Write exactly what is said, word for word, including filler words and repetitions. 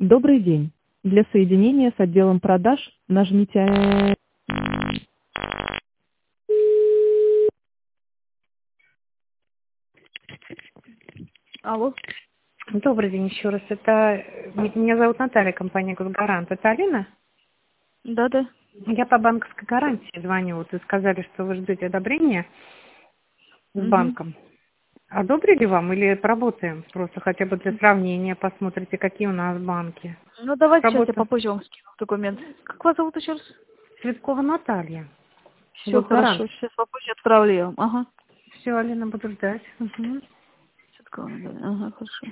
Добрый день. Для соединения с отделом продаж нажмите э, Алло. Добрый день еще раз. Это э, м- меня зовут Наталья, компания «Госгарант». Это Алина? Да-да. Я по банковской гарантии звоню. Вот вы сказали, что вы ждете одобрения с Мгм. банком. Одобрили вам или поработаем? Просто хотя бы для сравнения посмотрите, какие у нас банки. Ну, давайте сейчас я Работа. попозже вам скину документ. Как вас зовут еще раз? Цветкова Наталья. Все Госгарант. хорошо, сейчас попозже отправлю я вам. Ага. Все, Алина, буду ждать. Мгм. Всё такое, да. Ага, хорошо.